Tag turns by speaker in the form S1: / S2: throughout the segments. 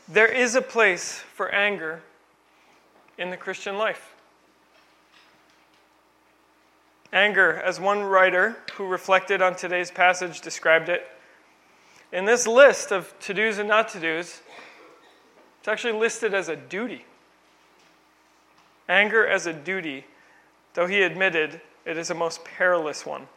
S1: There is a place for anger in the Christian life. Anger, as one writer who reflected on today's passage described it, in this list of to-dos and not to-dos, it's actually listed as a duty. Anger as a duty, though he admitted it is a most perilous one.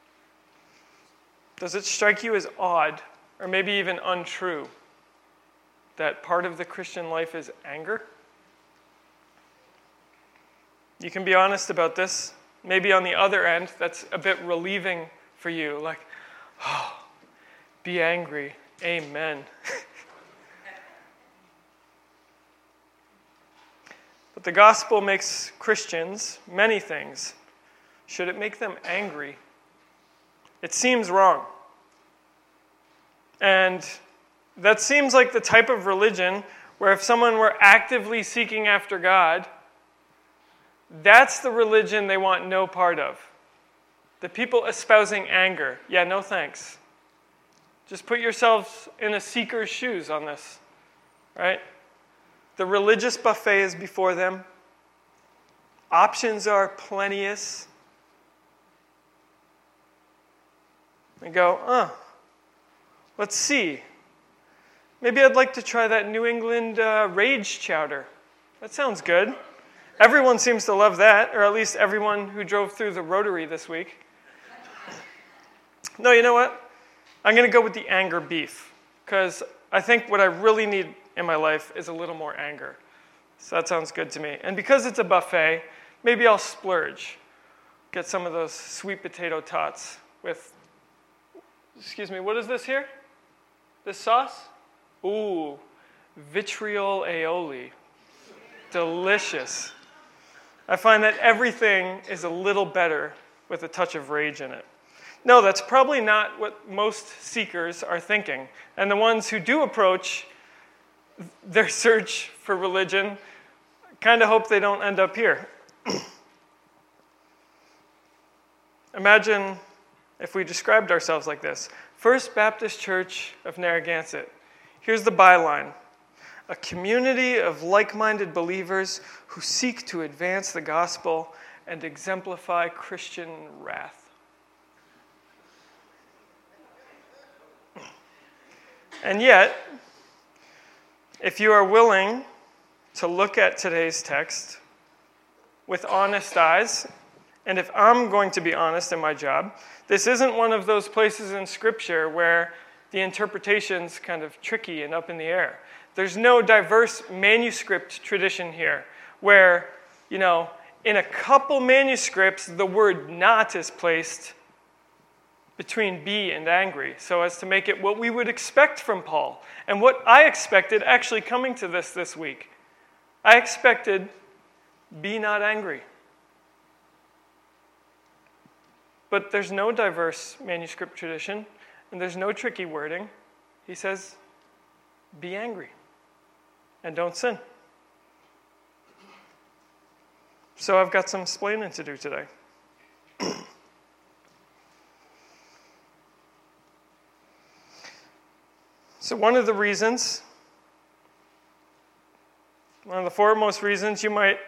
S1: Does it strike you as odd, or maybe even untrue, that part of the Christian life is anger? You can be honest about this. Maybe on the other end, that's a bit relieving for you. Like, oh, be angry. Amen. But the gospel makes Christians many things. Should it make them angry? It seems wrong. And that seems like the type of religion where if someone were actively seeking after God, that's the religion they want no part of. The people espousing anger, yeah, no thanks. Just put yourselves in a seeker's shoes on this, right? The religious buffet is before them. Options are plenteous. They go, let's see. Maybe I'd like to try that New England rage chowder. That sounds good. Everyone seems to love that, or at least everyone who drove through the Rotary this week. No, you know what? I'm going to go with the anger beef, because I think what I really need in my life is a little more anger. So that sounds good to me. And because it's a buffet, maybe I'll splurge. Get some of those sweet potato tots with, excuse me, what is this here? This sauce? Ooh, vitriol aioli. Delicious. I find that everything is a little better with a touch of rage in it. No, that's probably not what most seekers are thinking. And the ones who do approach their search for religion kind of hope they don't end up here. Imagine if we described ourselves like this. First Baptist Church of Narragansett. Here's the byline. A community of like-minded believers who seek to advance the gospel and exemplify Christian wrath. And yet, if you are willing to look at today's text with honest eyes, and if I'm going to be honest in my job, this isn't one of those places in Scripture where the interpretation's kind of tricky and up in the air. There's no diverse manuscript tradition here where, in a couple manuscripts, the word not is placed between be and angry, so as to make it what we would expect from Paul. And what I expected actually coming to this week. I expected, be not angry. But there's no diverse manuscript tradition, and there's no tricky wording. He says, be angry, and don't sin. So I've got some explaining to do today. So one of the foremost reasons you might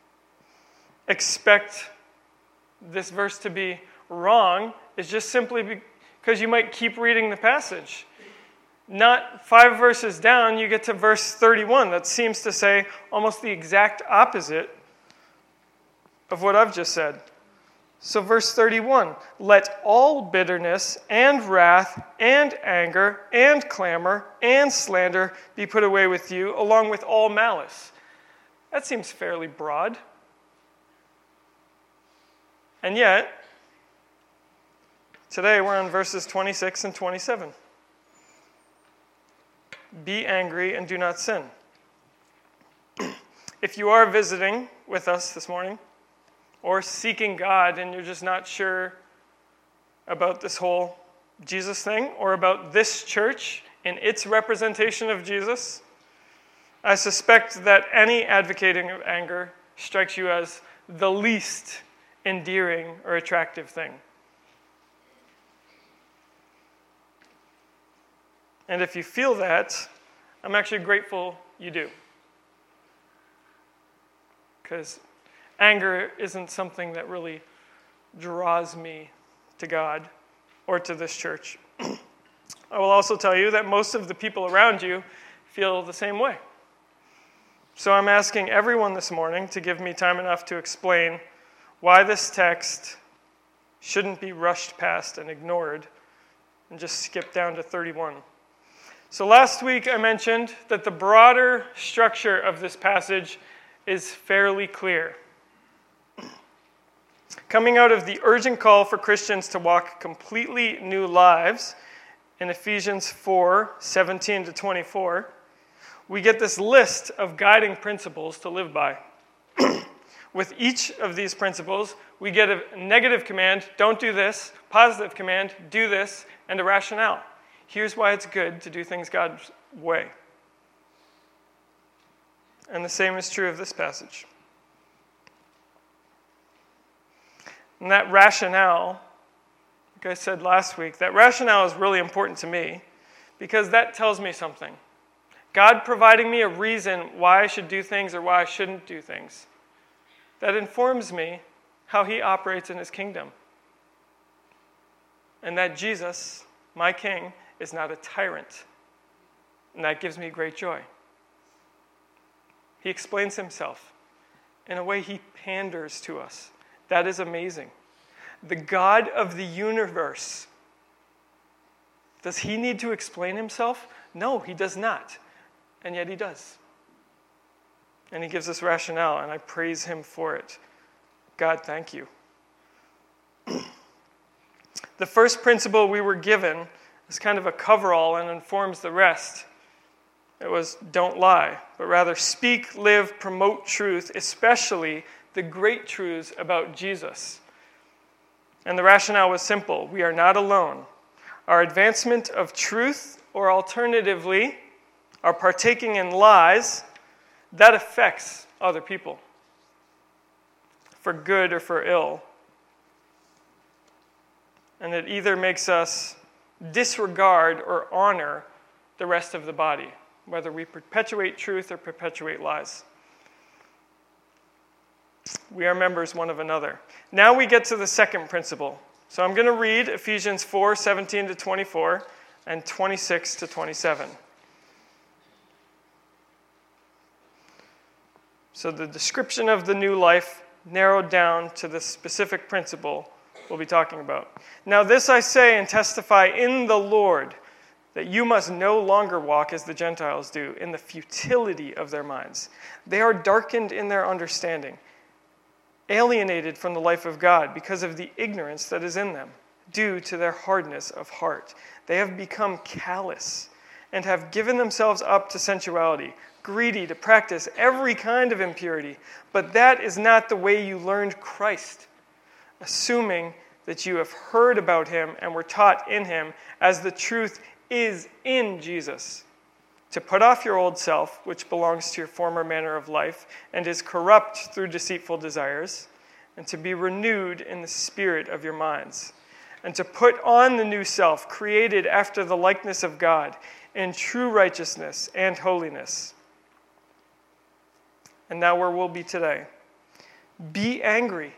S1: expect this verse to be wrong is just simply because you might keep reading the passage. Not 5 verses down, you get to verse 31. That seems to say almost the exact opposite of what I've just said. So verse 31, let all bitterness and wrath and anger and clamor and slander be put away with you, along with all malice. That seems fairly broad. And yet, today we're on verses 26 and 27. Be angry and do not sin. If you are visiting with us this morning, or seeking God and you're just not sure about this whole Jesus thing, or about this church and its representation of Jesus, I suspect that any advocating of anger strikes you as the least endearing or attractive thing. And if you feel that, I'm actually grateful you do. Because anger isn't something that really draws me to God or to this church. I will also tell you that most of the people around you feel the same way. So I'm asking everyone this morning to give me time enough to explain why this text shouldn't be rushed past and ignored and just skip down to 31. So last week I mentioned that the broader structure of this passage is fairly clear. Coming out of the urgent call for Christians to walk completely new lives in Ephesians 4:17 to 24, we get this list of guiding principles to live by. With each of these principles, we get a negative command, don't do this, positive command, do this, and a rationale. Here's why it's good to do things God's way. And the same is true of this passage. And that rationale, like I said last week, that rationale is really important to me because that tells me something. God providing me a reason why I should do things or why I shouldn't do things. That informs me how he operates in his kingdom. And that Jesus, my King, is not a tyrant. And that gives me great joy. He explains himself. In a way, he panders to us. That is amazing. The God of the universe, does he need to explain himself? No, he does not. And yet he does. And he gives us rationale, and I praise him for it. God, thank you. The first principle we were given is kind of a coverall and informs the rest. It was don't lie, but rather speak, live, promote truth, especially the great truths about Jesus. And the rationale was simple. We are not alone. Our advancement of truth, or alternatively, our partaking in lies, that affects other people, for good or for ill. And it either makes us disregard or honor the rest of the body, whether we perpetuate truth or perpetuate lies. We are members one of another. Now we get to the second principle. So I'm going to read Ephesians 4:17 to 24 and 26 to 27. So the description of the new life narrowed down to the specific principle we'll be talking about. Now this I say and testify in the Lord, that you must no longer walk as the Gentiles do, in the futility of their minds. They are darkened in their understanding, alienated from the life of God because of the ignorance that is in them, due to their hardness of heart. They have become callous and have given themselves up to sensuality, greedy to practice every kind of impurity. But that is not the way you learned Christ, assuming that you have heard about him and were taught in him, as the truth is in Jesus. To put off your old self, which belongs to your former manner of life and is corrupt through deceitful desires, and to be renewed in the spirit of your minds, and to put on the new self, created after the likeness of God, in true righteousness and holiness. And now where we'll be today. Be angry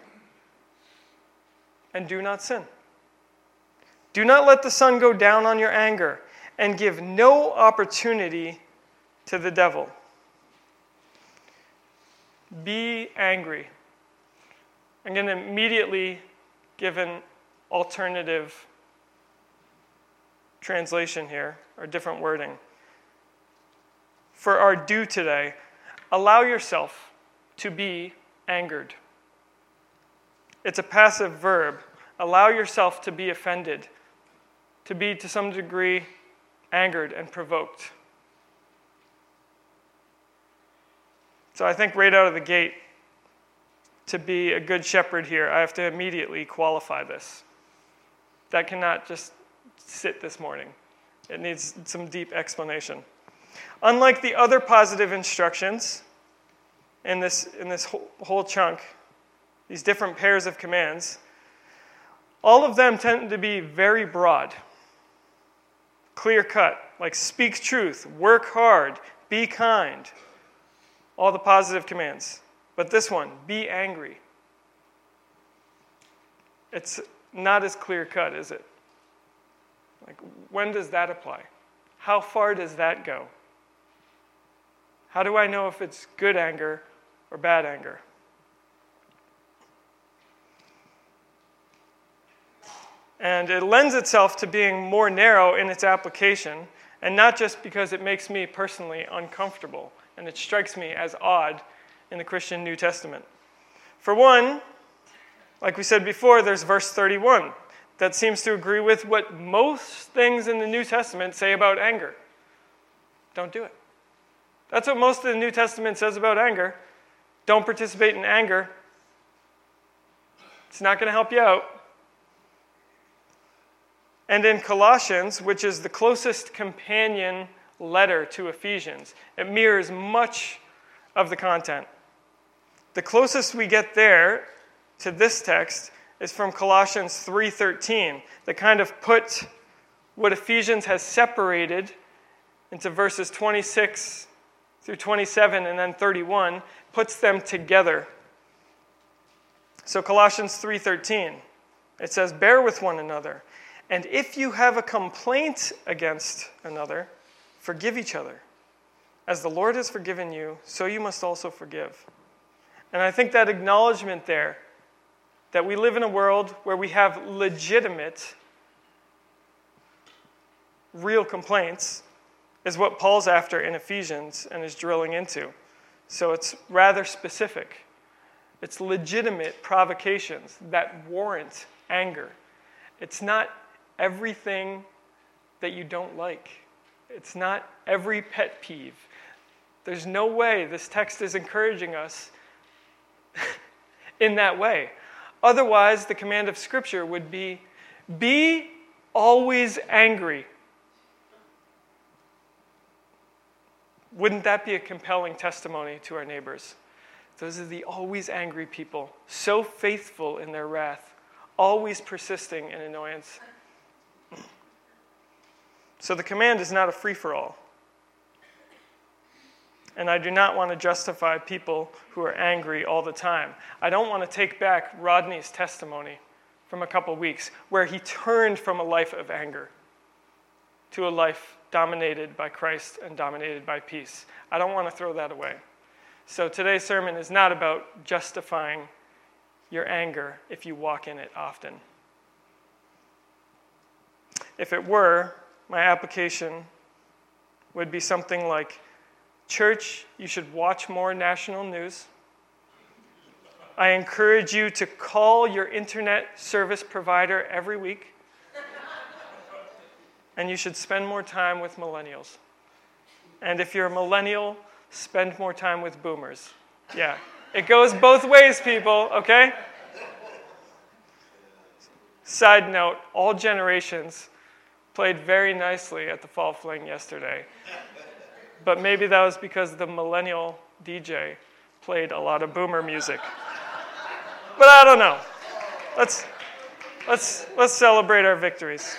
S1: and do not sin. Do not let the sun go down on your anger, and give no opportunity to the devil. Be angry. I'm going to immediately give an alternative translation here, or different wording. For our do today, allow yourself to be angered. It's a passive verb. Allow yourself to be offended, to be to some degree angered and provoked. So I think right out of the gate, to be a good shepherd here, I have to immediately qualify this. That cannot just sit this morning. It needs some deep explanation. Unlike the other positive instructions in this whole chunk, these different pairs of commands, all of them tend to be very broad. clear cut, like speak truth, work hard, be kind. All the positive commands. But this one, be angry. It's not as clear cut, is it? Like, when does that apply? How far does that go? How do I know if it's good anger or bad anger? And it lends itself to being more narrow in its application, and not just because it makes me personally uncomfortable, and it strikes me as odd in the Christian New Testament. For one, like we said before, there's verse 31 that seems to agree with what most things in the New Testament say about anger. Don't do it. That's what most of the New Testament says about anger. Don't participate in anger. It's not going to help you out. And in Colossians, which is the closest companion letter to Ephesians, it mirrors much of the content. The closest we get there to this text is from Colossians 3:13, that kind of put what Ephesians has separated into verses 26 through 27 and then 31, puts them together. So Colossians 3:13, it says, "Bear with one another, and if you have a complaint against another, forgive each other. As the Lord has forgiven you, so you must also forgive." And I think that acknowledgement there, that we live in a world where we have legitimate, real complaints, is what Paul's after in Ephesians and is drilling into. So it's rather specific. It's legitimate provocations that warrant anger. It's not everything that you don't like. It's not every pet peeve. There's no way this text is encouraging us in that way. Otherwise, the command of Scripture would be always angry. Wouldn't that be a compelling testimony to our neighbors? Those are the always angry people, so faithful in their wrath, always persisting in annoyance. So the command is not a free-for-all. And I do not want to justify people who are angry all the time. I don't want to take back Rodney's testimony from a couple weeks, where he turned from a life of anger to a life dominated by Christ and dominated by peace. I don't want to throw that away. So today's sermon is not about justifying your anger if you walk in it often. If it were, my application would be something like, church, you should watch more national news. I encourage you to call your internet service provider every week. And you should spend more time with millennials. And if you're a millennial, spend more time with boomers. Yeah, it goes both ways, people, okay? Side note, all generations played very nicely at the Fall Fling yesterday. But maybe that was because the millennial DJ played a lot of boomer music. But I don't know. Let's celebrate our victories.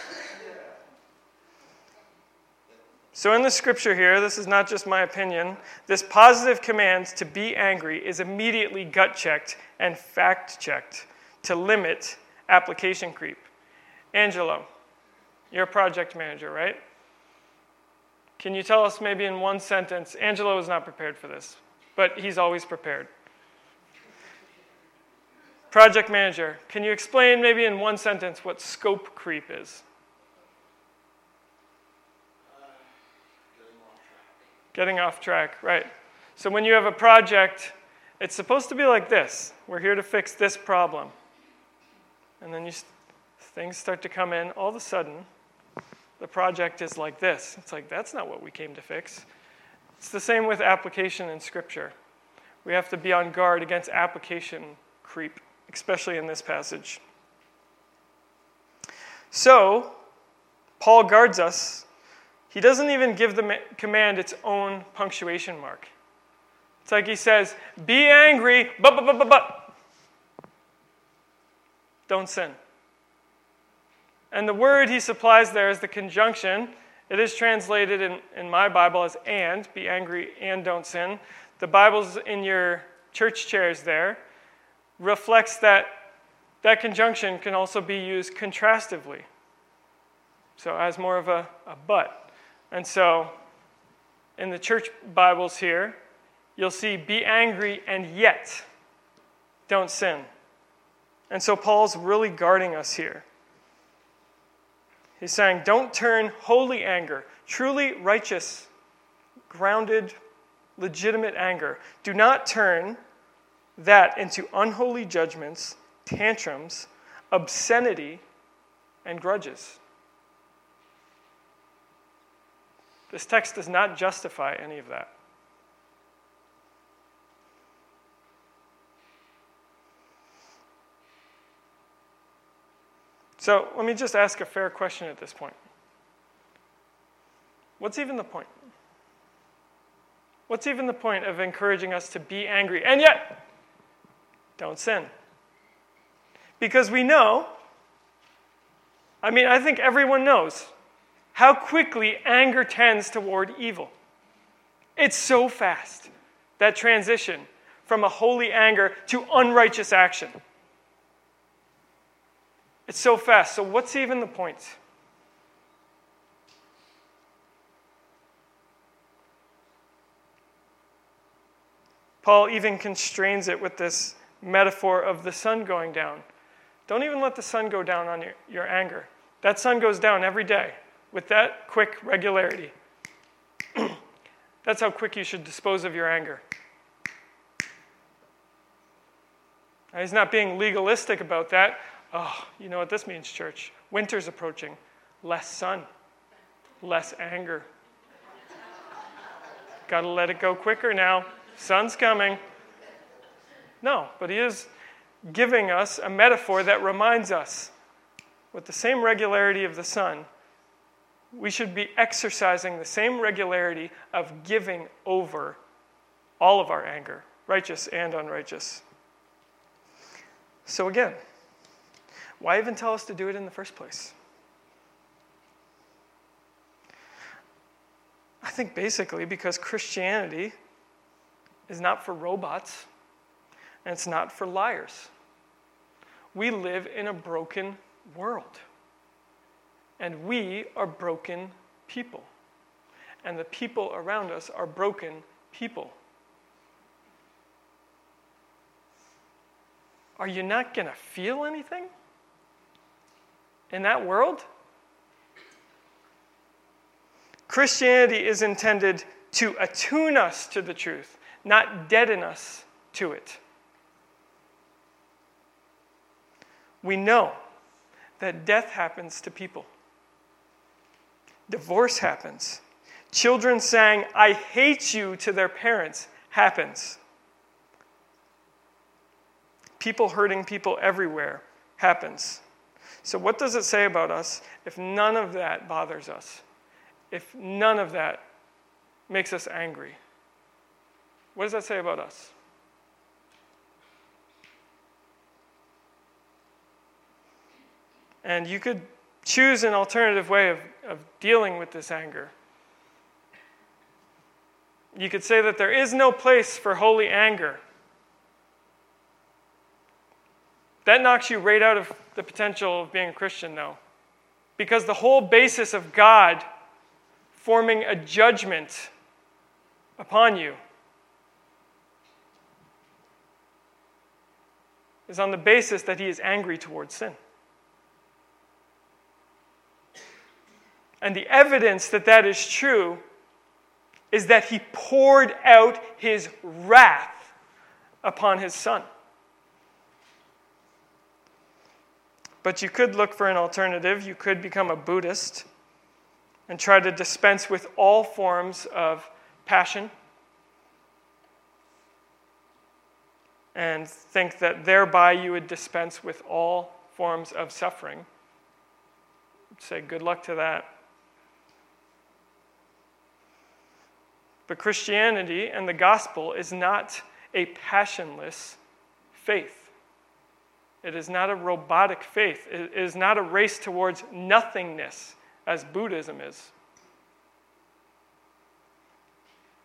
S1: So in the scripture here, this is not just my opinion, this positive command to be angry is immediately gut-checked and fact-checked to limit application creep. Angelo, you're a project manager, right? Can you tell us maybe in one sentence, Angelo was not prepared for this, but he's always prepared. Project manager, can you explain maybe in one sentence what scope creep is? Getting off track, right. So when you have a project, it's supposed to be like this. We're here to fix this problem. And then things start to come in. All of a sudden, the project is like this. It's like, that's not what we came to fix. It's the same with application in Scripture. We have to be on guard against application creep, especially in this passage. So, Paul guards us. He doesn't even give the command its own punctuation mark. It's like he says, be angry, but. Don't sin. And the word he supplies there is the conjunction, It is translated in my Bible as and, be angry and don't sin. The Bibles in your church chairs there reflects that conjunction can also be used contrastively. So as more of a but. And so in the church Bibles here, you'll see be angry and yet don't sin. And so Paul's really guarding us here. He's saying, don't turn holy anger, truly righteous, grounded, legitimate anger. Do not turn that into unholy judgments, tantrums, obscenity, and grudges. This text does not justify any of that. So let me just ask a fair question at this point. What's even the point? What's even the point of encouraging us to be angry and yet don't sin? Because we know, I think everyone knows how quickly anger tends toward evil. It's so fast, that transition from a holy anger to unrighteous action. It's so fast. So what's even the point? Paul even constrains it with this metaphor of the sun going down. Don't even let the sun go down on your anger. That sun goes down every day with that quick regularity. That's how quick you should dispose of your anger. Now, he's not being legalistic about that. Oh, you know what this means, church? Winter's approaching. Less sun. Less anger. Got to let it go quicker now. Sun's coming. No, but he is giving us a metaphor that reminds us, with the same regularity of the sun, we should be exercising the same regularity of giving over all of our anger, righteous and unrighteous. So again, why even tell us to do it in the first place? I think basically because Christianity is not for robots and it's not for liars. We live in a broken world. And we are broken people. And the people around us are broken people. Are you not going to feel anything in that world? Christianity is intended to attune us to the truth, not deaden us to it. We know that death happens to people. Divorce happens. Children saying, "I hate you" to their parents happens. People hurting people everywhere happens. So what does it say about us if none of that bothers us? If none of that makes us angry? What does that say about us? And you could choose an alternative way of dealing with this anger. You could say that there is no place for holy anger. That knocks you right out of the potential of being a Christian, though. Because the whole basis of God forming a judgment upon you is on the basis that he is angry towards sin. And the evidence that that is true is that he poured out his wrath upon his son. But you could look for an alternative. You could become a Buddhist and try to dispense with all forms of passion and think that thereby you would dispense with all forms of suffering. Say good luck to that. But Christianity and the gospel is not a passionless faith. It is not a robotic faith. It is not a race towards nothingness, as Buddhism is.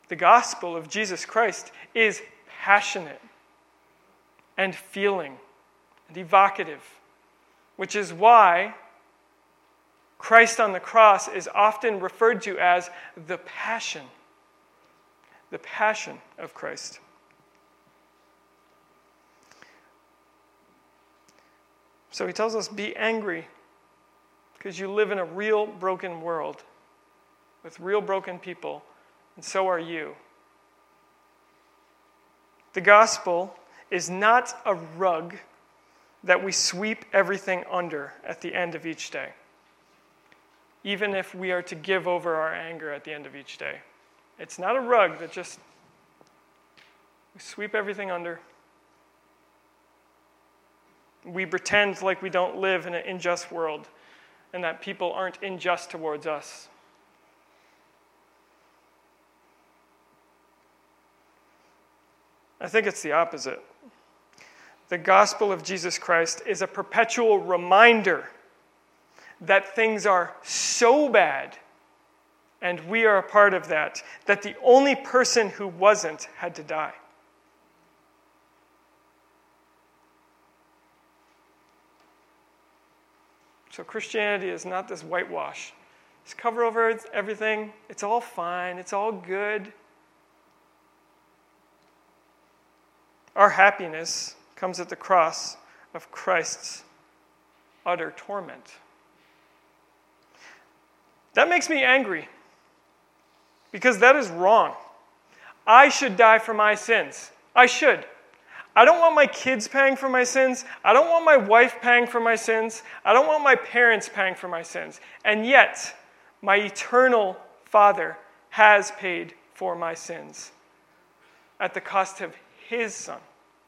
S1: The gospel of Jesus Christ is passionate and feeling and evocative, which is why Christ on the cross is often referred to as the passion of Christ. So he tells us, be angry, because you live in a real broken world with real broken people, and so are you. The gospel is not a rug that we sweep everything under at the end of each day, even if we are to give over our anger at the end of each day. It's not a rug that just we sweep everything under. We pretend like we don't live in an unjust world and that people aren't unjust towards us. I think it's the opposite. The gospel of Jesus Christ is a perpetual reminder that things are so bad, and we are a part of that the only person who wasn't had to die. So Christianity is not this whitewash. Just cover over everything. It's all fine. It's all good. Our happiness comes at the cross of Christ's utter torment. That makes me angry, because that is wrong. I should die for my sins. I should. I don't want my kids paying for my sins. I don't want my wife paying for my sins. I don't want my parents paying for my sins. And yet, my eternal Father has paid for my sins at the cost of his Son.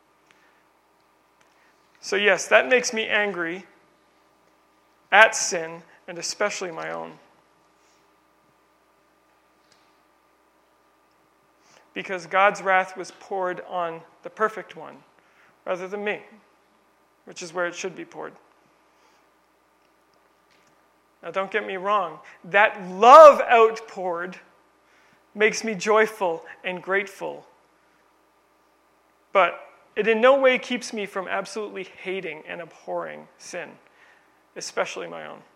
S1: So yes, that makes me angry at sin, and especially my own. Because God's wrath was poured on the perfect one rather than me, which is where it should be poured. Now, don't get me wrong. That love outpoured makes me joyful and grateful. But it in no way keeps me from absolutely hating and abhorring sin, especially my own.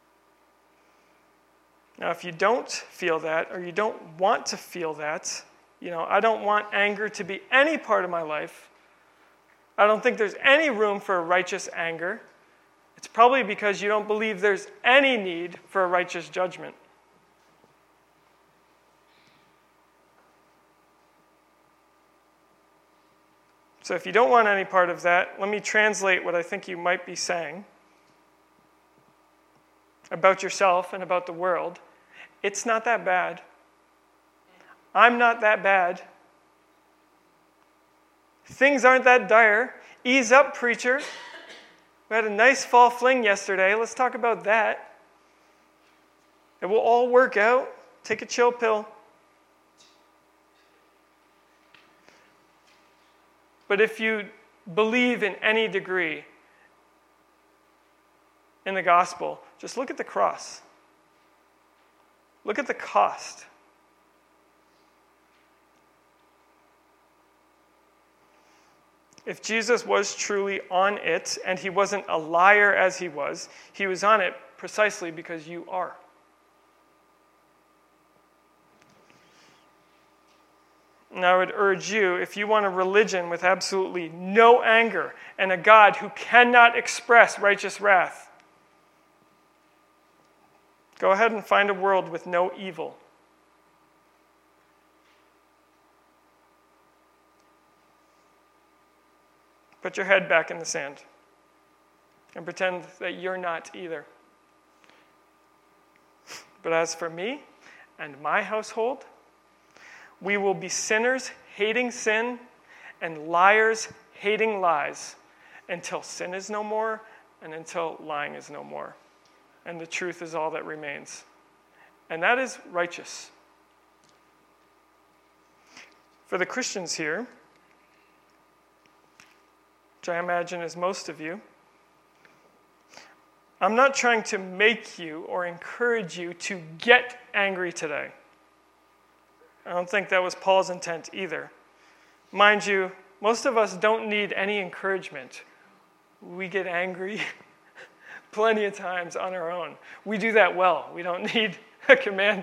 S1: Now, if you don't feel that, or you don't want to feel that, I don't want anger to be any part of my life. I don't think there's any room for a righteous anger. It's probably because you don't believe there's any need for a righteous judgment. So if you don't want any part of that, let me translate what I think you might be saying about yourself and about the world. It's not that bad. I'm not that bad. Things aren't that dire. Ease up, preacher. We had a nice fall fling yesterday. Let's talk about that. It will all work out. Take a chill pill. But if you believe in any degree in the gospel, just look at the cross. Look at the cost. If Jesus was truly on it, and he wasn't a liar as he was on it precisely because you are. And I would urge you, if you want a religion with absolutely no anger and a God who cannot express righteous wrath, go ahead and find a world with no evil. Put your head back in the sand and pretend that you're not either. But as for me and my household, we will be sinners hating sin and liars hating lies until sin is no more and until lying is no more. And the truth is all that remains. And that is righteous. For the Christians here, which I imagine is most of you, I'm not trying to make you or encourage you to get angry today. I don't think that was Paul's intent either. Mind you, most of us don't need any encouragement. We get angry plenty of times on our own. We do that well. We don't need a command.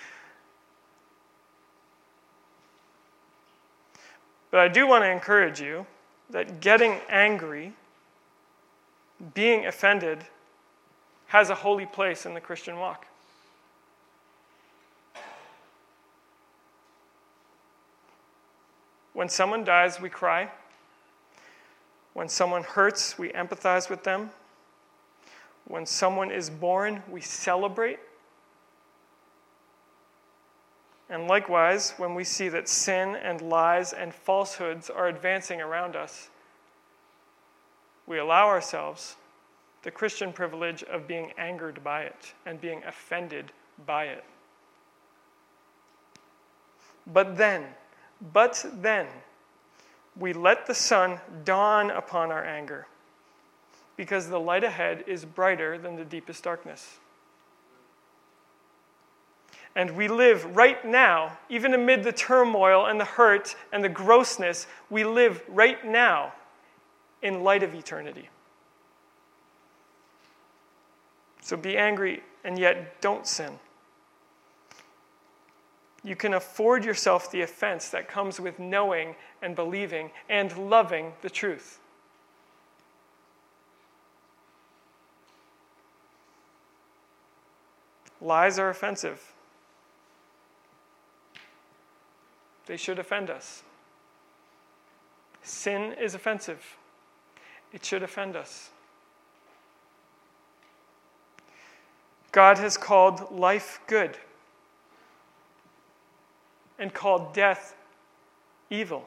S1: But I do want to encourage you that getting angry, being offended, has a holy place in the Christian walk. When someone dies, we cry. When someone hurts, we empathize with them. When someone is born, we celebrate. And likewise, when we see that sin and lies and falsehoods are advancing around us, we allow ourselves the Christian privilege of being angered by it and being offended by it. But then, we let the sun dawn upon our anger, because the light ahead is brighter than the deepest darkness. And we live right now, even amid the turmoil and the hurt and the grossness, we live right now in light of eternity. So be angry and yet don't sin. You can afford yourself the offense that comes with knowing and believing and loving the truth. Lies are offensive. They should offend us. Sin is offensive. It should offend us. God has called life good and called death evil.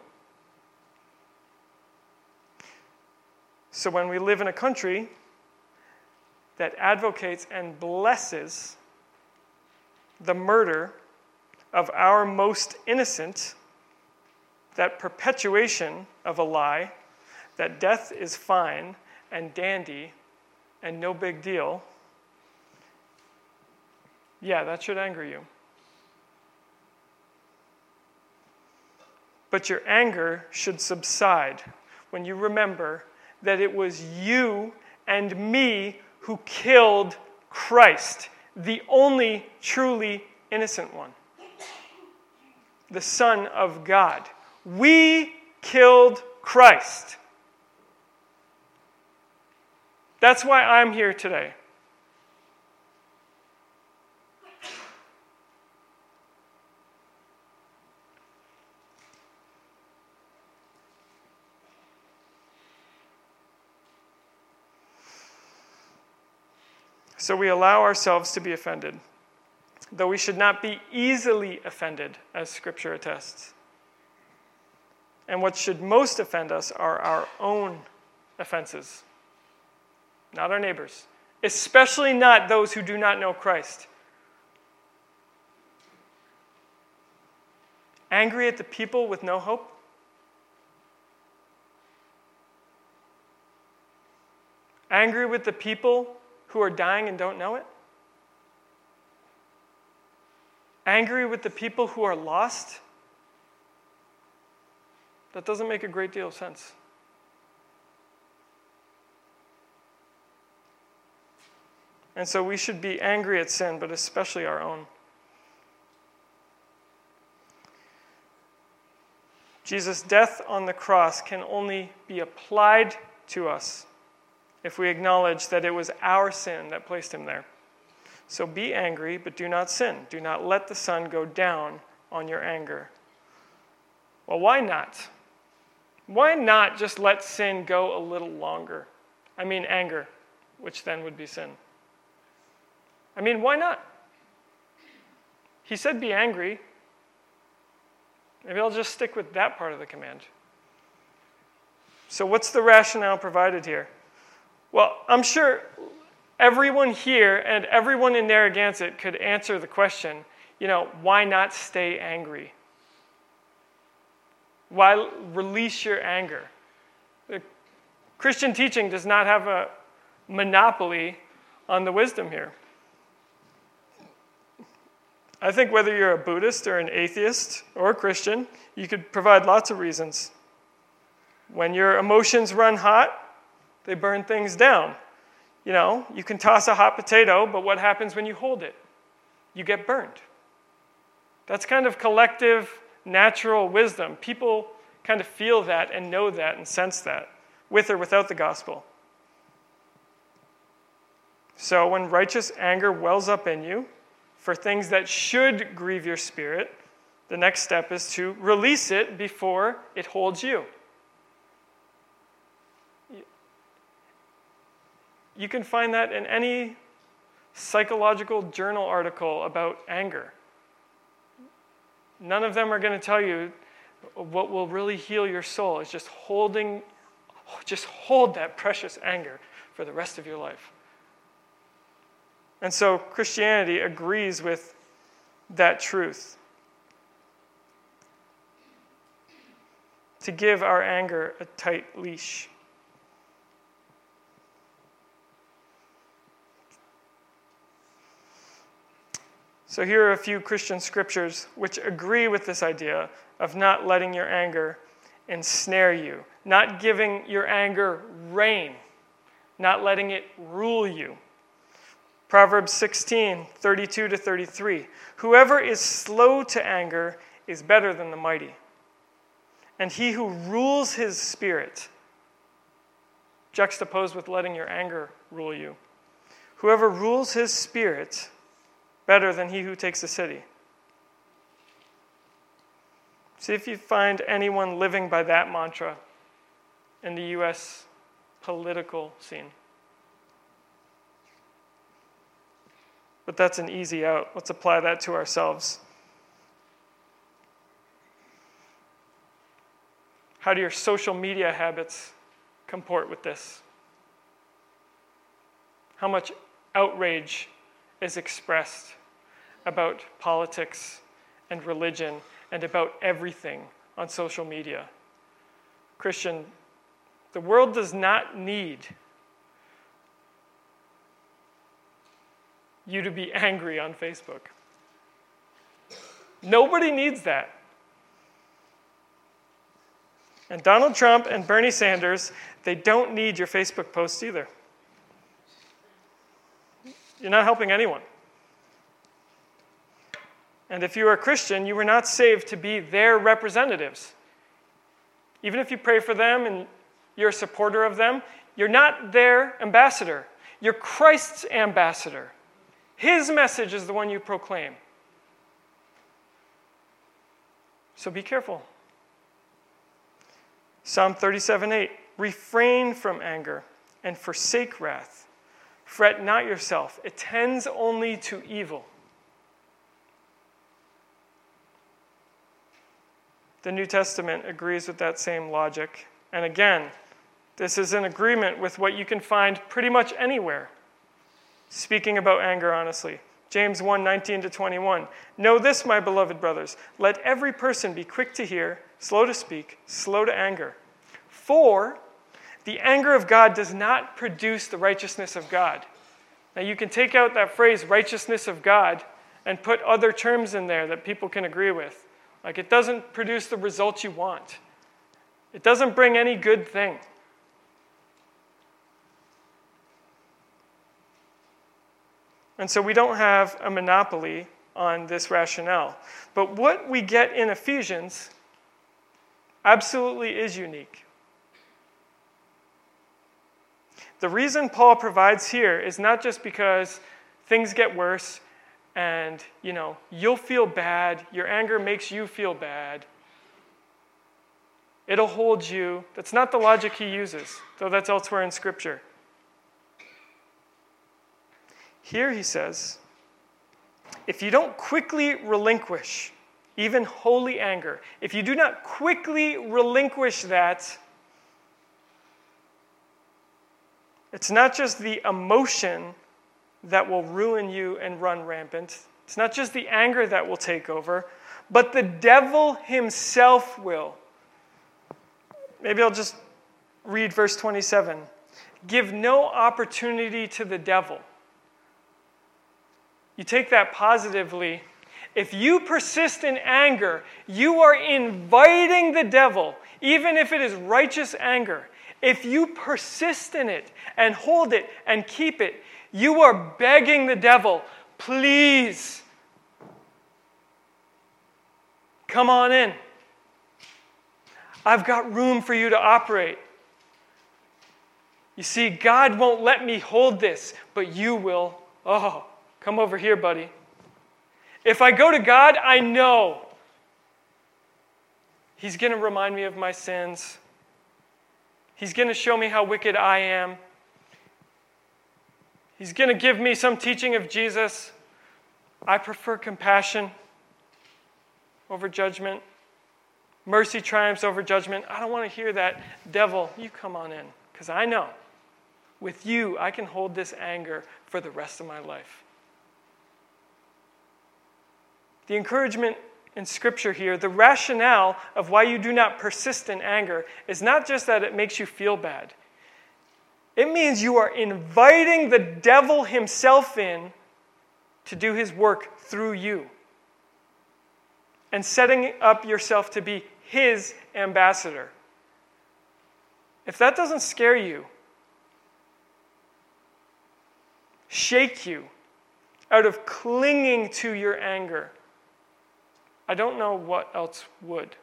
S1: So when we live in a country that advocates and blesses the murder of our most innocent, that perpetuation of a lie, that death is fine and dandy and no big deal, yeah, that should anger you. But your anger should subside when you remember that it was you and me who killed Christ, the only truly innocent one, the Son of God. We killed Christ. That's why I'm here today. So we allow ourselves to be offended, though we should not be easily offended, as Scripture attests. And what should most offend us are our own offenses, not our neighbors, especially not those who do not know Christ. Angry at the people with no hope? Angry with the people who are dying and don't know it? Angry with the people who are lost? That doesn't make a great deal of sense. And so we should be angry at sin, but especially our own. Jesus' death on the cross can only be applied to us if we acknowledge that it was our sin that placed him there. So be angry, but do not sin. Do not let the sun go down on your anger. Well, why not? Why not just let sin go a little longer? I mean anger, which then would be sin. I mean, why not? He said be angry. Maybe I'll just stick with that part of the command. So what's the rationale provided here? Well, I'm sure everyone here and everyone in Narragansett could answer the question, why not stay angry? Why release your anger? The Christian teaching does not have a monopoly on the wisdom here. I think whether you're a Buddhist or an atheist or a Christian, you could provide lots of reasons. When your emotions run hot, they burn things down. You can toss a hot potato, but what happens when you hold it? You get burned. That's kind of collective, natural wisdom. People kind of feel that and know that and sense that, with or without the gospel. So when righteous anger wells up in you for things that should grieve your spirit, the next step is to release it before it holds you. You can find that in any psychological journal article about anger. None of them are going to tell you what will really heal your soul is just hold that precious anger for the rest of your life. And so Christianity agrees with that truth. To give our anger a tight leash. So here are a few Christian scriptures which agree with this idea of not letting your anger ensnare you, not giving your anger reign, not letting it rule you. Proverbs 16:32-33. Whoever is slow to anger is better than the mighty, and he who rules his spirit, juxtaposed with letting your anger rule you. Whoever rules his spirit, better than he who takes a city. See if you find anyone living by that mantra in the U.S. political scene. But that's an easy out. Let's apply that to ourselves. How do your social media habits comport with this? How much outrage is expressed about politics and religion and about everything on social media? Christian, the world does not need you to be angry on Facebook. Nobody needs that. And Donald Trump and Bernie Sanders, they don't need your Facebook posts either. You're not helping anyone. And if you are a Christian, you were not saved to be their representatives. Even if you pray for them and you're a supporter of them, you're not their ambassador. You're Christ's ambassador. His message is the one you proclaim. So be careful. Psalm 37:8. Refrain from anger and forsake wrath. Fret not yourself. It tends only to evil. The New Testament agrees with that same logic. And again, this is in agreement with what you can find pretty much anywhere. Speaking about anger, honestly. James 1:19-21. Know this, my beloved brothers. Let every person be quick to hear, slow to speak, slow to anger. For the anger of God does not produce the righteousness of God. Now you can take out that phrase, righteousness of God, and put other terms in there that people can agree with. Like it doesn't produce the results you want. It doesn't bring any good thing. And so we don't have a monopoly on this rationale. But what we get in Ephesians absolutely is unique. The reason Paul provides here is not just because things get worse and, you'll feel bad, your anger makes you feel bad. It'll hold you. That's not the logic he uses, though that's elsewhere in Scripture. Here he says, if you don't quickly relinquish even holy anger, if you do not quickly relinquish that, it's not just the emotion that will ruin you and run rampant. It's not just the anger that will take over, but the devil himself will. Maybe I'll just read verse 27. Give no opportunity to the devil. You take that positively, If you persist in anger, you are inviting the devil, even if it is righteous anger. If you persist in it and hold it and keep it, you are begging the devil, please, come on in. I've got room for you to operate. You see, God won't let me hold this, but you will. Oh, come over here, buddy. If I go to God, I know He's going to remind me of my sins. He's going to show me how wicked I am. He's going to give me some teaching of Jesus. I prefer compassion over judgment. Mercy triumphs over judgment. I don't want to hear that. Devil, you come on in, because I know with you I can hold this anger for the rest of my life. The encouragement in Scripture here, the rationale of why you do not persist in anger is not just that it makes you feel bad. It means you are inviting the devil himself in to do his work through you and setting up yourself to be his ambassador. If that doesn't scare you, shake you out of clinging to your anger, I don't know what else would.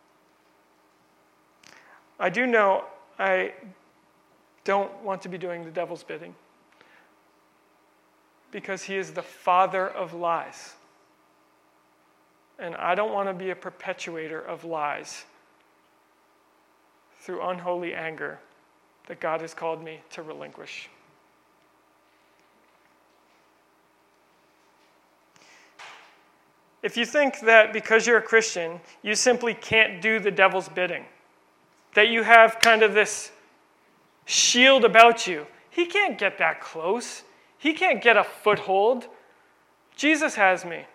S1: I do know I don't want to be doing the devil's bidding because he is the father of lies. And I don't want to be a perpetuator of lies through unholy anger that God has called me to relinquish. If you think that because you're a Christian, you simply can't do the devil's bidding, that you have kind of this shield about you, he can't get that close. He can't get a foothold. Jesus has me.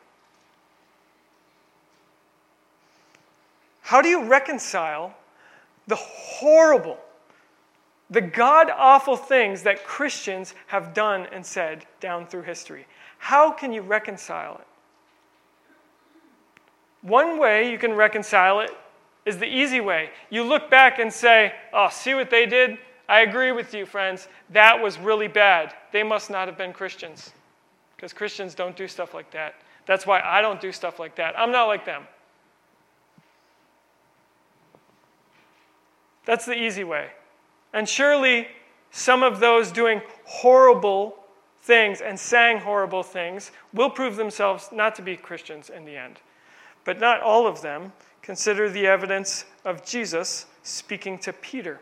S1: How do you reconcile the horrible, the god-awful things that Christians have done and said down through history? How can you reconcile it? One way you can reconcile it is the easy way. You look back and say, oh, see what they did? I agree with you, friends. That was really bad. They must not have been Christians, because Christians don't do stuff like that. That's why I don't do stuff like that. I'm not like them. That's the easy way. And surely some of those doing horrible things and saying horrible things will prove themselves not to be Christians in the end. But not all of them. Consider the evidence of Jesus speaking to Peter.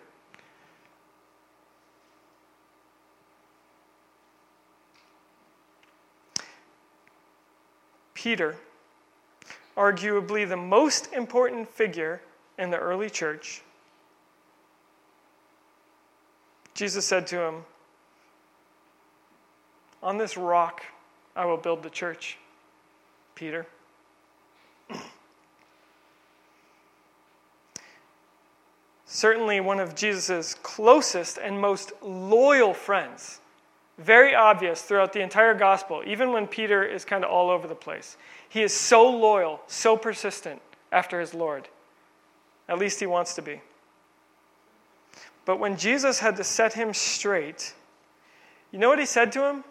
S1: Peter, arguably the most important figure in the early church, Jesus said to him, on this rock I will build the church, Peter. Certainly one of Jesus' closest and most loyal friends. Very obvious throughout the entire gospel, even when Peter is kind of all over the place. He is so loyal, so persistent after his Lord. At least he wants to be. But when Jesus had to set him straight, you know what he said to him?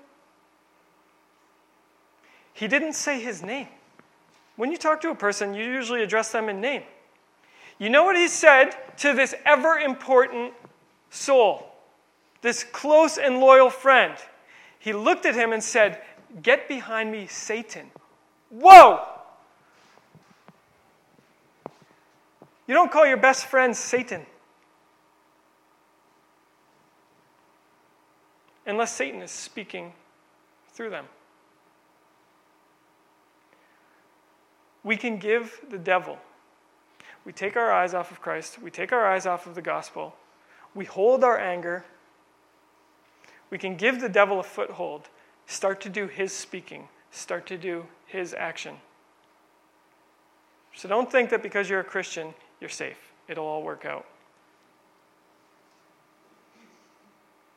S1: He didn't say his name. When you talk to a person, you usually address them in name. You know what he said to this ever-important soul, this close and loyal friend? He looked at him and said, "Get behind me, Satan." Whoa! You don't call your best friend Satan. Unless Satan is speaking through them. We can give the devil. We take our eyes off of Christ. We take our eyes off of the gospel. We hold our anger. We can give the devil a foothold. Start to do his speaking. Start to do his action. So don't think that because you're a Christian, you're safe. It'll all work out.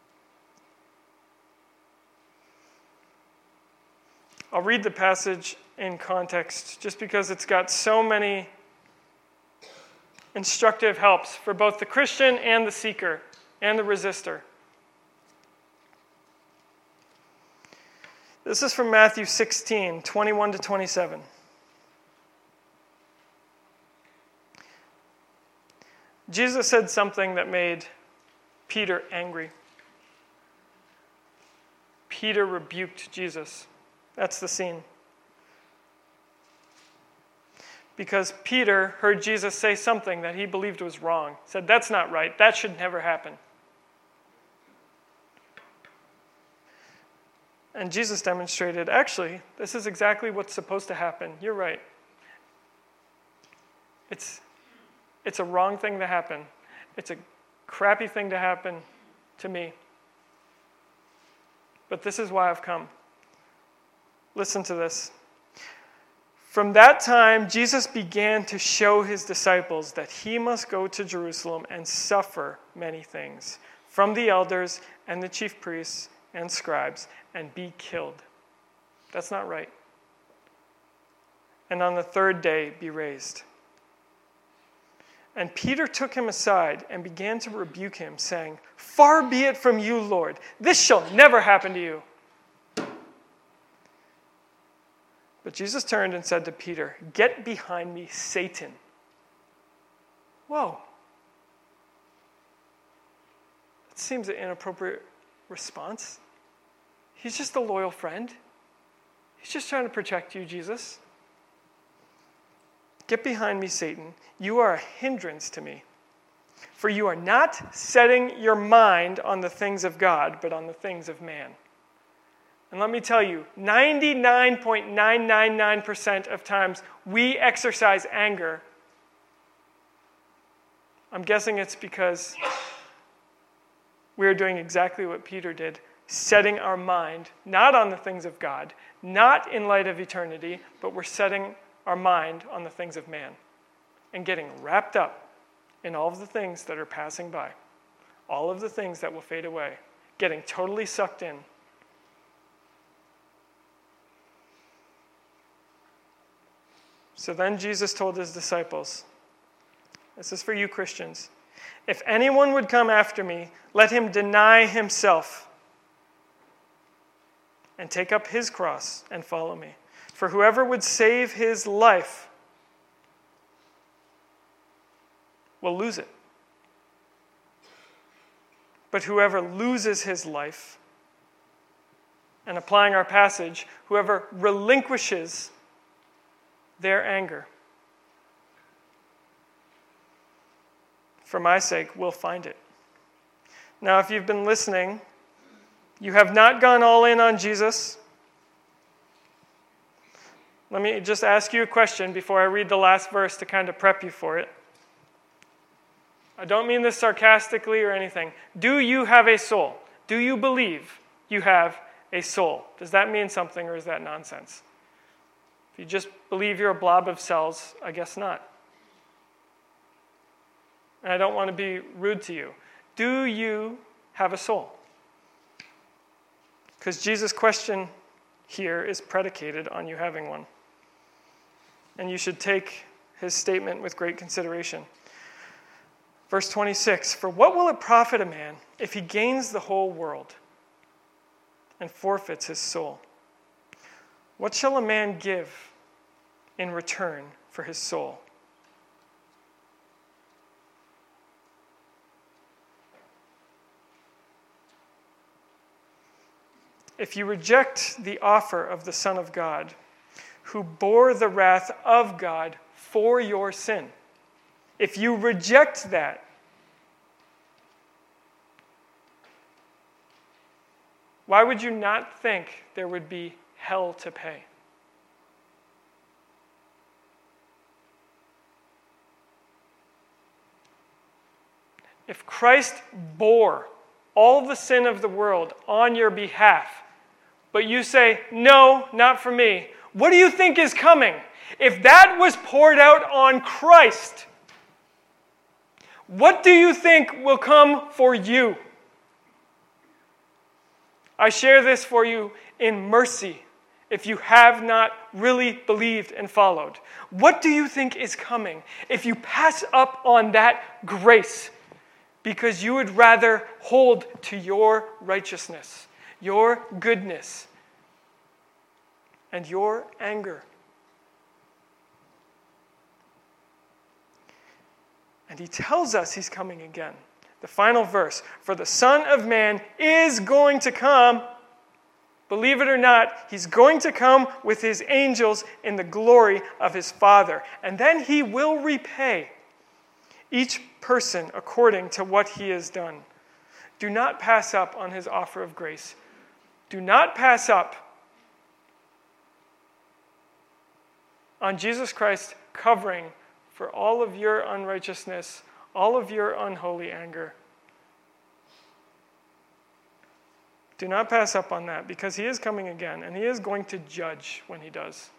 S1: I'll read the passage in context, just because it's got so many instructive helps for both the Christian and the seeker and the resistor. This is from Matthew 16, 21 to 27. Jesus said something that made Peter angry. Peter rebuked Jesus. That's the scene. Because Peter heard Jesus say something that he believed was wrong. Said, that's not right. That should never happen. And Jesus demonstrated, actually, this is exactly what's supposed to happen. You're right. It's a wrong thing to happen. It's a crappy thing to happen to me. But this is why I've come. Listen to this. From that time, Jesus began to show his disciples that he must go to Jerusalem and suffer many things from the elders and the chief priests and scribes and be killed. That's not right. And on the third day, be raised. And Peter took him aside and began to rebuke him, saying, Far be it from you, Lord. This shall never happen to you. But Jesus turned and said to Peter, Get behind me, Satan. Whoa. That seems an inappropriate response. He's just a loyal friend. He's just trying to protect you, Jesus. Get behind me, Satan. You are a hindrance to me. For you are not setting your mind on the things of God, but on the things of man. And let me tell you, 99.999% of times we exercise anger. I'm guessing it's because we're doing exactly what Peter did, setting our mind not on the things of God, not in light of eternity, but we're setting our mind on the things of man and getting wrapped up in all of the things that are passing by, all of the things that will fade away, getting totally sucked in. So then Jesus told his disciples, this is for you Christians, if anyone would come after me, let him deny himself and take up his cross and follow me. For whoever would save his life will lose it. But whoever loses his life, and applying our passage, whoever relinquishes their anger, for my sake, will find it. Now, if you've been listening, you have not gone all in on Jesus. Let me just ask you a question before I read the last verse to kind of prep you for it. I don't mean this sarcastically or anything. Do you have a soul? Do you believe you have a soul? Does that mean something, or is that nonsense? If you just believe you're a blob of cells, I guess not. And I don't want to be rude to you. Do you have a soul? Because Jesus' question here is predicated on you having one. And you should take his statement with great consideration. Verse 26, For what will it profit a man if he gains the whole world and forfeits his soul? What shall a man give in return for his soul? If you reject the offer of the Son of God, who bore the wrath of God for your sin, if you reject that, why would you not think there would be hell to pay? If Christ bore all the sin of the world on your behalf, but you say, no, not for me, what do you think is coming? If that was poured out on Christ, what do you think will come for you? I share this for you in mercy if you have not really believed and followed? What do you think is coming if you pass up on that grace because you would rather hold to your righteousness, your goodness, and your anger? And he tells us he's coming again. The final verse, for the Son of Man is going to come. Believe it or not, he's going to come with his angels in the glory of his Father. And then he will repay each person according to what he has done. Do not pass up on his offer of grace. Do not pass up on Jesus Christ covering for all of your unrighteousness, all of your unholy anger. Do not pass up on that, because he is coming again, and he is going to judge when he does.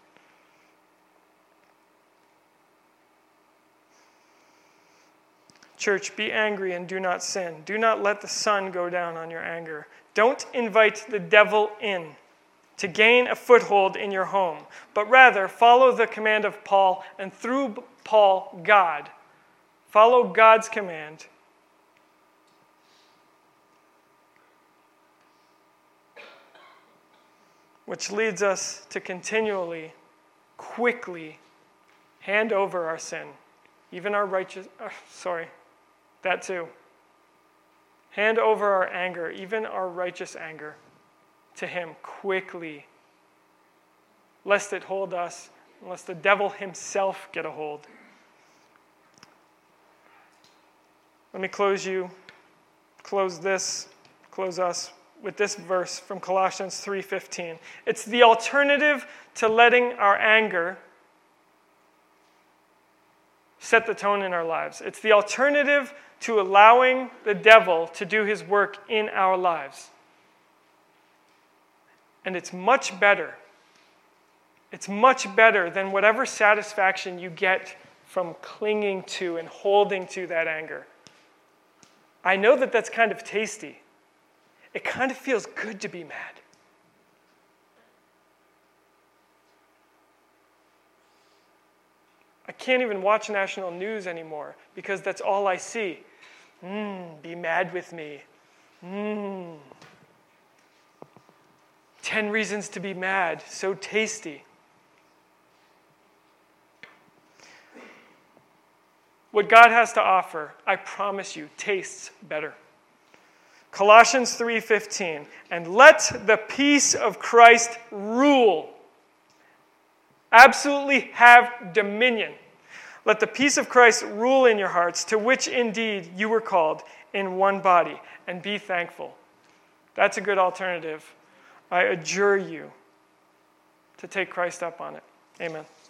S1: Church, be angry and do not sin. Do not let the sun go down on your anger. Don't invite the devil in to gain a foothold in your home, but rather follow the command of Paul, and through Paul, God. Follow God's command. Which leads us to continually, quickly hand over our sin, even our that too. Hand over our anger, even our righteous anger, to him quickly, lest it hold us, lest the devil himself get a hold. Let me close us with this verse from Colossians 3:15. It's the alternative to letting our anger set the tone in our lives. It's the alternative to allowing the devil to do his work in our lives. And it's much better. It's much better than whatever satisfaction you get from clinging to and holding to that anger. I know that that's kind of tasty. It kind of feels good to be mad. I can't even watch national news anymore because that's all I see. Be mad with me. 10 reasons to be mad. So tasty. What God has to offer, I promise you, tastes better. Colossians 3:15, and let the peace of Christ rule. Absolutely have dominion. Let the peace of Christ rule in your hearts, to which indeed you were called in one body, and be thankful. That's a good alternative. I adjure you to take Christ up on it. Amen.